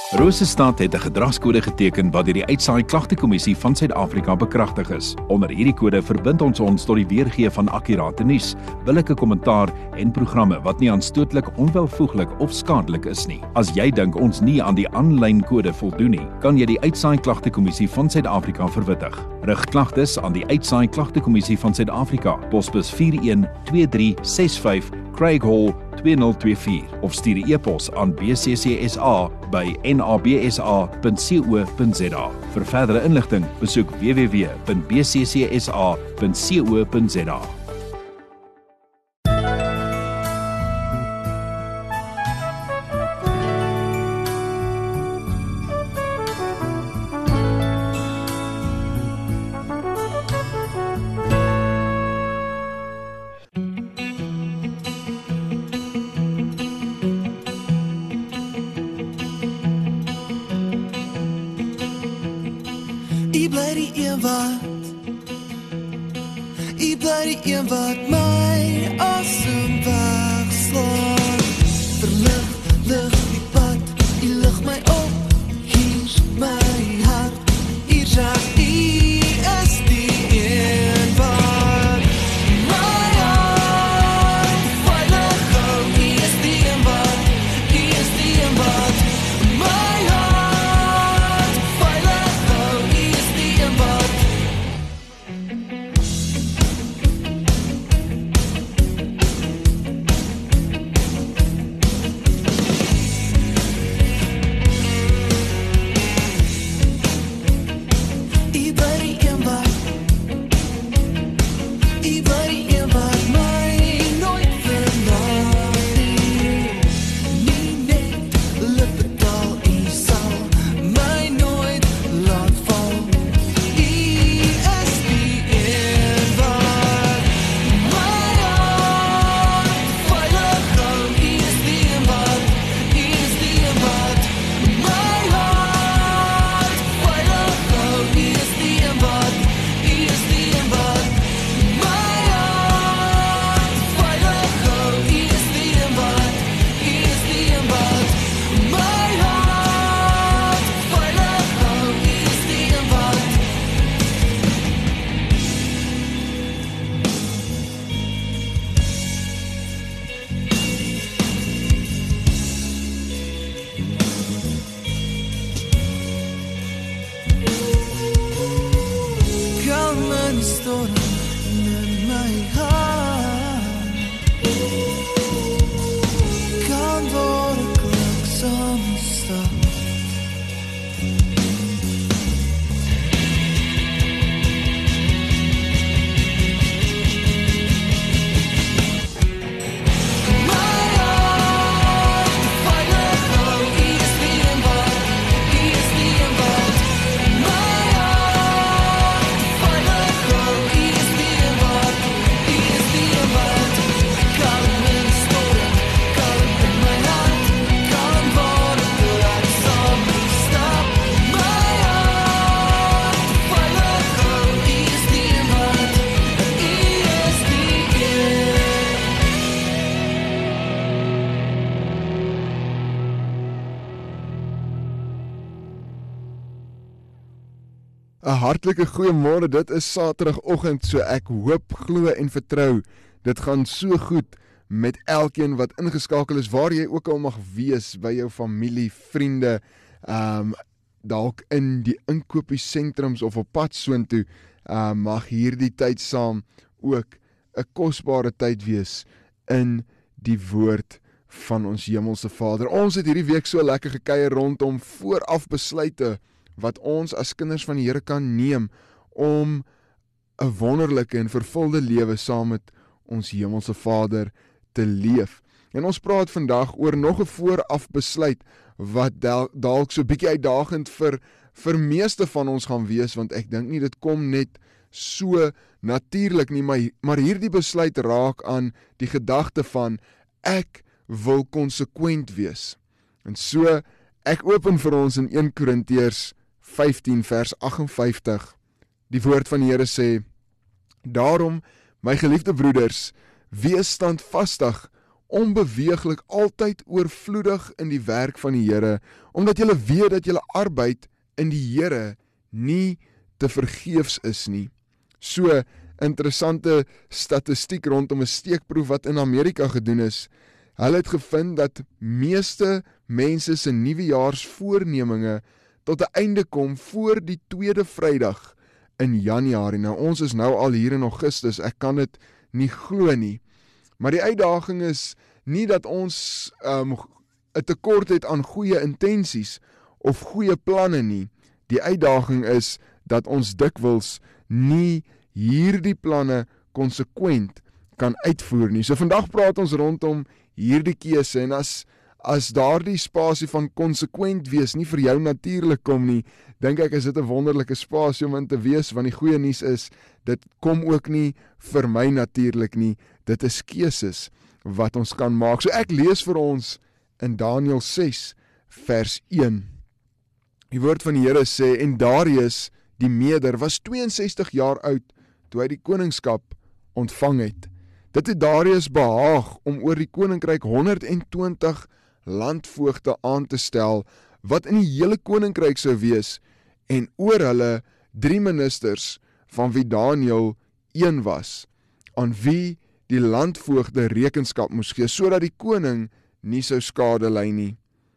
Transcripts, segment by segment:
Rosestad het 'n gedragskode geteken wat deur die Uitsaai Klagtekommissie van Suid-Afrika bekragtig is. Onder hierdie kode verbind ons tot die weergee van akkurate nuus, billike kommentaar en programme wat nie aanstootlik, onwelvoeglik of skadelik is nie. As jy dink ons nie aan die aanlyn kode voldoen nie, kan jy die Uitsaai Klagtekommissie van Suid-Afrika verwittig. Rig klagtes aan die Uitsaai Klagtekommissie van Suid-Afrika, posbus 412365 Craig Hall 2024 of stuur 'n e-pos aan bccsa@nabsa.co.za. Vir verdere inligting, besoek www.bccsa.co.za. Ik bly die een wat my asem wegslaan. Verlig, lig die pad, die lig my op. Hier my hart, hier raak die is die een wat my hart veilig hou. Die is die een wat, die is die een wat my hart veilig hou. Die is die een wat. Hartlike goeiemôre, dit is Saterdagoggend, so ek hoop, glo en vertrou, dit gaan so goed met elkeen wat ingeskakel is, waar jy ook al mag wees, by jou familie, vriende, dalk in die inkopiesentrums of op pad soontoe, mag hierdie tyd saam ook 'n kosbare tyd wees in die woord van ons Hemelse Vader. Ons het hierdie week so lekker gekuier rondom vooraf besluite wat ons as kinders van die Here kan neem om 'n wonderlike en vervulde lewe saam met ons Hemelse Vader te leef. En ons praat vandag oor nog 'n vooraf besluit wat dalk so bietjie uitdagend vir meeste van ons gaan wees, want ek dink nie dit kom net so natuurlik nie, maar hierdie besluit raak aan die gedagte van ek wil konsekwent wees. En so ek open vir ons in 1 Korintiërs 15 vers 58. Die woord van die Here sê: Daarom, my geliefde broeders, wees standvastig onbeweeglik, altyd oorvloedig in die werk van die Here, omdat julle weet dat julle arbeid in die Here nie te vergeefs is nie. So interessante statistiek rondom 'n steekproef wat in Amerika gedoen is. Hulle het gevind dat meeste mense se nuwejaarsvoorneminge tot 'n einde kom voor die tweede Vrydag in Januarie. Nou ons is nou al hier in Augustus, ek kan dit nie glo nie. Maar die uitdaging is nie dat ons 'n tekort het aan goeie intensies of goeie planne nie. Die uitdaging is dat ons dikwels nie hierdie planne konsekwent kan uitvoer nie. So vandag praat ons rondom hierdie keuse, en as daardie spasie van konsekwent wees nie vir jou natuurlik kom nie, dink ek is dit 'n wonderlike spasie om in te wees, want die goeie nuus is, dit kom ook nie vir my natuurlik nie, dit is keuses wat ons kan maak. So ek lees vir ons in Daniël 6 vers 1. Die woord van die Here sê, en Darius die Meder was 62 jaar oud toe hy die koningskap ontvang het. Dit het Darius behaag om oor die koninkryk 120 landvoogde aan te stel, wat in die hele koninkryk sou wees, en oor hulle 3 ministers, van wie Daniël een was, aan wie die landvoogde rekenskap moes gee, sodat die koning nie sou skade ly nie.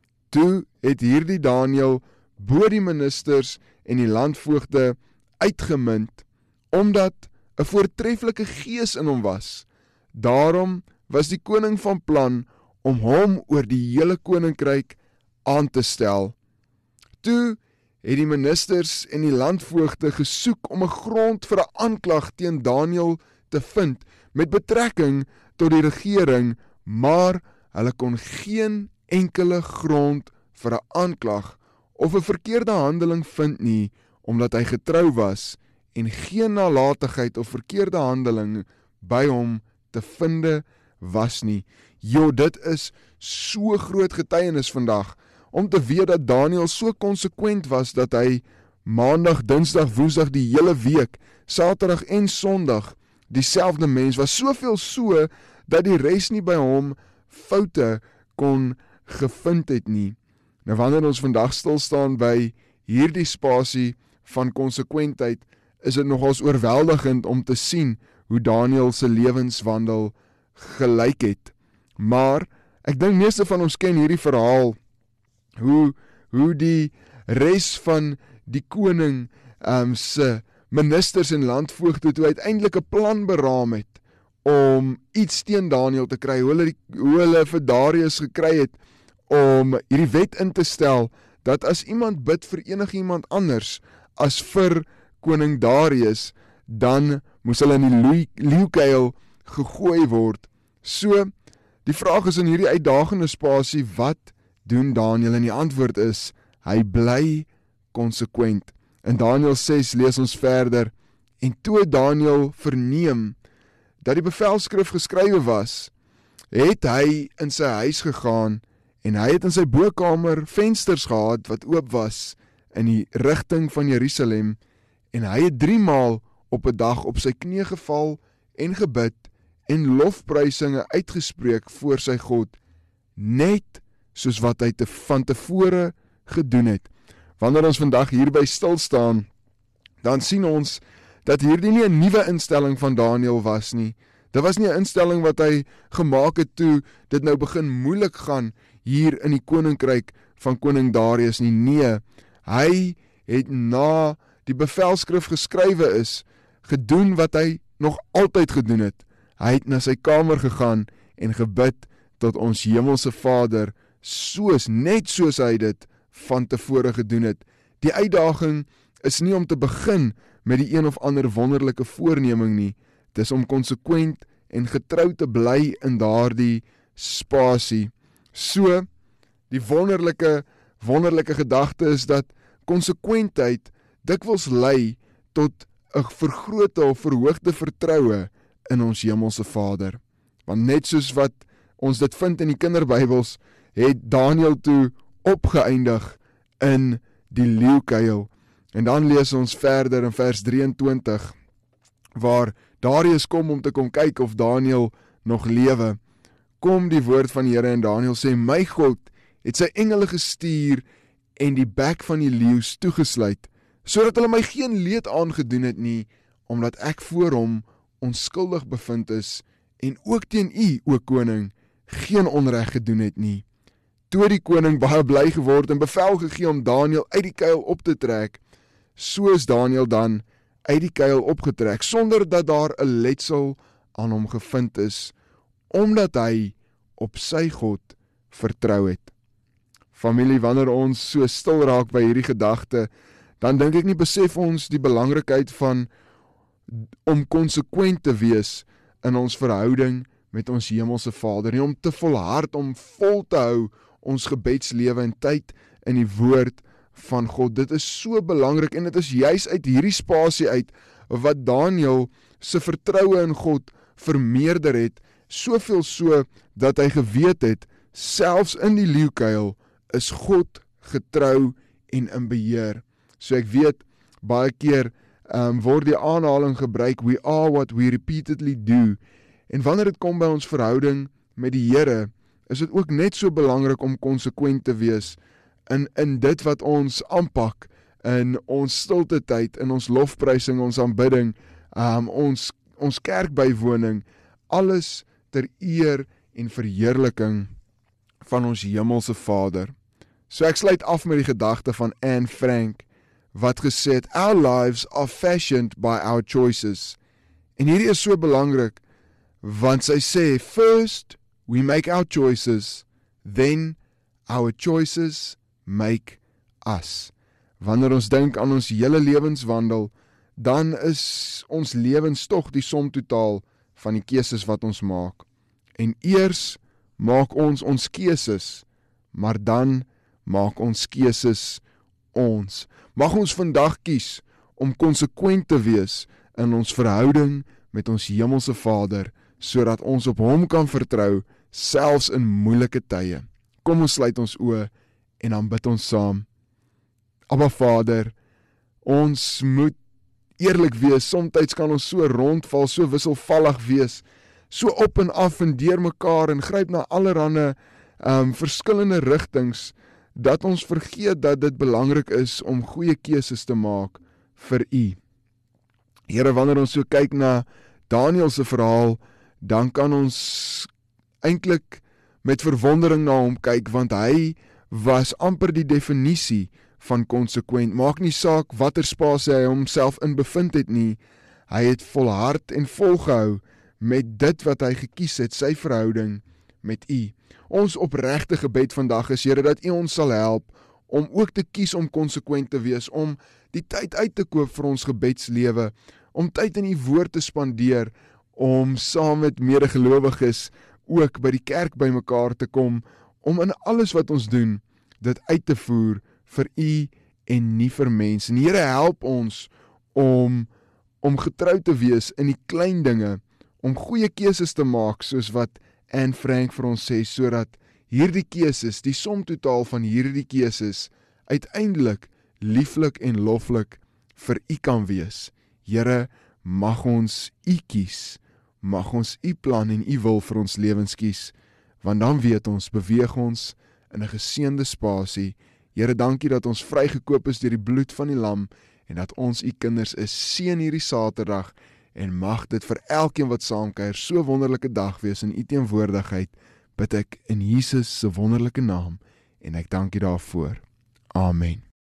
Toe het hierdie Daniël bo die ministers en die landvoogde uitgemunt, omdat 'n voortreffelike gees in hom was. Daarom was die koning van plan om hom oor die hele koninkryk aan te stel. Toe het die ministers en die landvoogde gesoek om 'n grond vir 'n aanklag teen Daniël te vind met betrekking tot die regering, maar hulle kon geen enkele grond vir 'n aanklag of 'n verkeerde handeling vind nie, omdat hy getrou was en geen nalatigheid of verkeerde handeling by hom te finde was nie. Dit is so groot getuienis vandag, om te weet dat Daniël so konsekwent was, dat hy maandag, dinsdag, woensdag, die hele week, saterdag en sondag, dieselfde mens was, soveel so, dat die res nie by hom foute kon gevind het nie. Nou wanneer ons vandag stil staan by hierdie spasie van konsekwentheid, is dit nogals oorweldigend om te sien hoe Daniël se lewenswandel gelyk het. Maar ek dink meeste van ons ken hierdie verhaal, hoe die res van die koning se ministers en landvoogde toe uiteindelik 'n plan beraam het om iets teen Daniël te kry, hoe hulle vir Darius gekry het om hierdie wet in te stel, dat as iemand bid vir enigiemand anders as vir koning Darius, dan moes hulle in die leeukuil gegooi word. So, die vraag is in hierdie uitdagende spasie, wat doen Daniël? En die antwoord is, hy bly konsekwent. In Daniël 6 lees ons verder, en toe Daniël verneem dat die bevelskrif geskrywe was, het hy in sy huis gegaan, en hy het in sy bokamer vensters gehad wat oop was in die rigting van Jerusalem, en hy het 3 maal op 'n dag op sy knie geval en gebid en lofprysinge uitgespreek voor sy God, net soos wat hy van tevore gedoen het. Wanneer ons vandag hierby stil staan, dan sien ons dat hierdie nie 'n nuwe instelling van Daniël was nie. Dit was nie 'n instelling wat hy gemaak het toe dit nou begin moeilik gaan hier in die koninkryk van koning Darius nie. Nee, hy het na die bevelskrif geskrywe is, gedoen wat hy nog altyd gedoen het. Hy het na sy kamer gegaan en gebid tot ons hemelse Vader, net soos hy dit van tevore gedoen het. Die uitdaging is nie om te begin met die een of ander wonderlike voorneming nie. Dit is om konsekwent en getrou te bly in daardie spasie. So, die wonderlike gedagte is dat konsekwentheid dikwels lei tot 'n vergrote of verhoogde vertroue in ons hemelse Vader. Want net soos wat ons dit vind in die kinderbybels, het Daniël toe opgeëindig in die leeukuil. En dan lees ons verder in vers 23, waar Darius kom om te kom kyk of Daniël nog lewe. kom die woord van die Here en Daniël sê, my God het sy engele gestuur en die bek van die leeu's toegesluit, sodat hulle my geen leed aangedoen het nie, omdat ek voor hom onskuldig bevind is, en ook teen u, o koning, geen onreg gedoen het nie. Toe die koning baie bly geword en bevel gegee om Daniël uit die kuil op te trek, so is Daniël dan uit die kuil opgetrek, sonder dat daar 'n letsel aan hom gevind is, omdat hy op sy God vertrou het. Familie, wanneer ons so stil raak by hierdie gedagte, dan dink ek nie besef ons die belangrikheid van om konsekwent te wees in ons verhouding met ons hemelse Vader, nie om te volhard, om vol te hou ons gebedslewe en tyd in die woord van God. Dit is so belangrik en dit is juis uit hierdie spasie uit wat Daniël se vertroue in God vermeerder het, soveel so dat hy geweet het, selfs in die leeukuil is God getrou en in beheer. So ek weet, baie keer word die aanhaling gebruik, we are what we repeatedly do, en wanneer dit kom by ons verhouding met die Here, is dit ook net so belangrik om konsekwent te wees in dit wat ons aanpak, in ons stilte tyd, in ons lofprysing, ons aanbidding, ons kerkbywoning, alles ter eer en verheerliking van ons hemelse Vader. So ek sluit af met die gedagte van Anne Frank, wat gesê het, our lives are fashioned by our choices. En hierdie is so belangrik, want sy sê, first we make our choices, then our choices make us. Wanneer ons dink aan ons hele lewenswandel, dan is ons lewens tog die somtotaal van die keuses wat ons maak. En eers maak ons keuses, maar dan maak ons keuses ons. Mag ons vandag kies om konsekwent te wees in ons verhouding met ons hemelse Vader, sodat ons op hom kan vertrou, selfs in moeilike tye. Kom ons sluit ons oë en dan bid ons saam. Abba Vader, ons moet eerlik wees, soms kan ons so rondval, so wisselvallig wees, so op en af en deur mekaar en gryp na allerhande verskillende rigtings, dat ons vergeet dat dit belangrik is om goeie keuses te maak vir U. Here, wanneer ons so kyk na Daniël se verhaal, dan kan ons eintlik met verwondering na hom kyk, want hy was amper die definisie van konsekwent. Maak nie saak watter spasie hy homself in bevind het nie, hy het volhard en volgehou met dit wat hy gekies het, sy verhouding met U. Ons opregte gebed vandag is, Here, dat U ons sal help om ook te kies om konsekwent te wees, om die tyd uit te koop vir ons gebedslewe, om tyd in U woord te spandeer, om saam met medegelowiges ook by die kerk by mekaar te kom, om in alles wat ons doen, dit uit te voer vir U en nie vir mense. En Here, help ons om getrou te wees in die klein dinge, om goeie keuses te maak, soos wat Anne Frank vir ons sê, sodat hierdie keuses, die somtotaal van hierdie keuses, uiteindelik lieflik en loflik vir U kan wees. Here, mag ons U kies, mag ons U plan en U wil vir ons lewens kies, want dan weet ons, beweeg ons in 'n geseënde spasie. Here, dankie dat ons vrygekoop is deur die bloed van die lam, en dat ons U kinders is. Seën hierdie Saterdag, en mag dit vir elkeen wat saamkuier so wonderlike dag wees in U teenwoordigheid, bid ek in Jesus se wonderlike naam, en ek dank U daarvoor. Amen.